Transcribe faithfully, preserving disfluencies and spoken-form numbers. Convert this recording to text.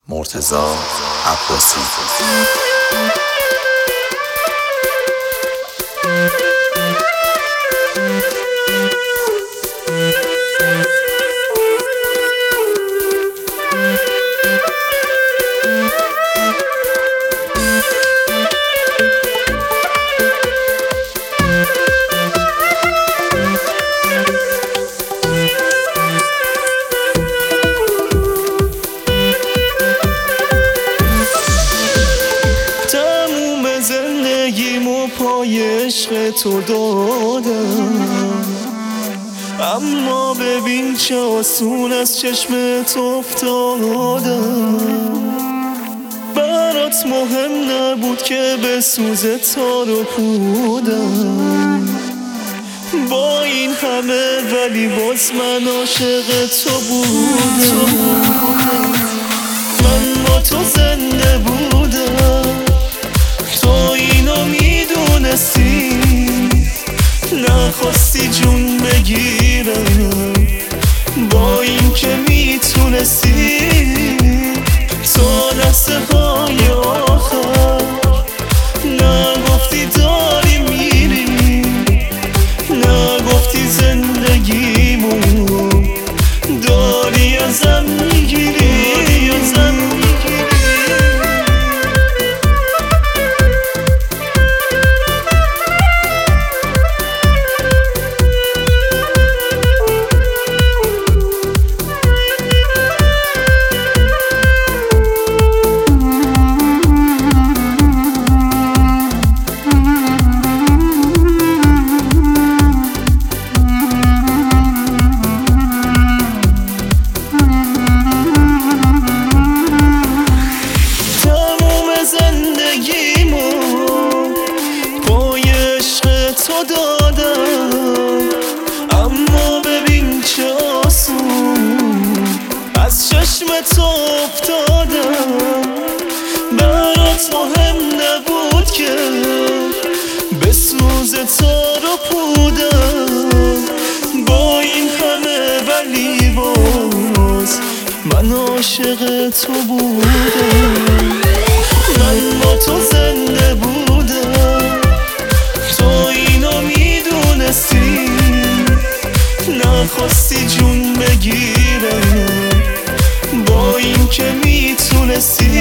مرتضی عباسی. زندگیمو پای عشق تو دادم، اما ببین چه آسون از چشمت افتادم. برات مهم نبود که بسوزه تار و پودم، با این همه ولی باز من عاشق تو بودم. من با تو زنده بودم، تو اینو میدونستی، نخواستی جون بگیرم با این که میتونستی. تا لحظه های آخر نگفتی داری میری، نگفتی زندگیمو داری ازم میگیری، ازم میگیری. تو دادم، اما ببین چه آسون از چشمت افتادم. برات مهم نبود که بسوز تار و پودم، با این همه ولی باز من عاشق تو بودم. من با تو زنده بودم، نخواستی جون بگیرم با این که میتونستی.